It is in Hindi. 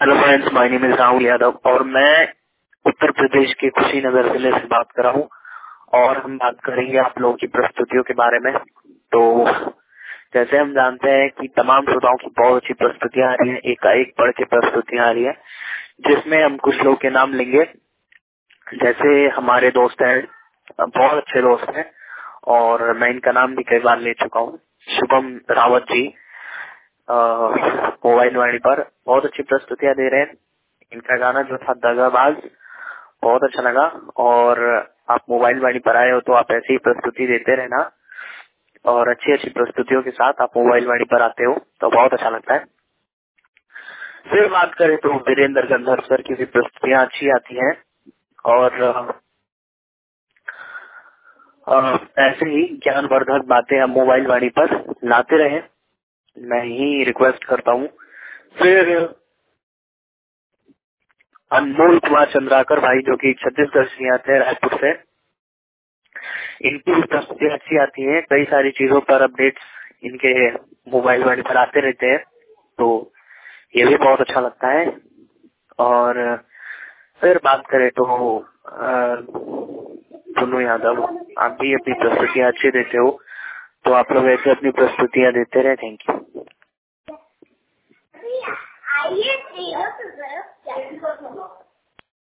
Hello friends, my name is Rahul Yadav और मैं उत्तर प्रदेश के कुशीनगर जिले से बात कर रहा हूँ और हम बात करेंगे आप लोगों की प्रस्तुतियों के बारे में। तो जैसे हम जानते हैं कि तमाम श्रोताओं की बहुत अच्छी प्रस्तुतियां आ रही है, एक बढ़ के प्रस्तुतियां आ रही है, जिसमें हम कुछ लोग के नाम लेंगे। जैसे हमारे दोस्त हैं, बहुत अच्छे दोस्त हैं और मैं इनका नाम भी कई बार ले चुका हूँ। शुभम रावत जी मोबाइल वाणी पर बहुत अच्छी प्रस्तुतियां दे रहे हैं। इनका गाना जो था दगाबाज बहुत अच्छा लगा और आप मोबाइल वाणी पर आए हो तो आप ऐसी ही प्रस्तुति देते रहना और अच्छी अच्छी प्रस्तुतियों के साथ आप मोबाइल वाणी पर आते हो तो बहुत अच्छा लगता है। फिर बात करें तो वीरेंद्र गंधर्व सर की भी प्रस्तुतियां अच्छी आती हैं और ऐसे ही ज्ञानवर्धक बातें हम मोबाइल वाणी पर लाते रहे, मैं ही रिक्वेस्ट करता हूँ। फिर अनमोल कुमार चंद्राकर भाई जो कि छत्तीसगढ़ से आते हैं, रायपुर से, इनकी भी प्रस्तुतियां अच्छी आती हैं। कई सारी चीजों पर अपडेट्स इनके मोबाइल वाणी पर आते रहते हैं तो ये भी बहुत अच्छा लगता है। और फिर बात करें तो पुन्नू यादव, आप भी अपनी प्रस्तुतियां अच्छी देते हो तो आप लोग ऐसे अपनी प्रस्तुतियां देते रहे। Thank you.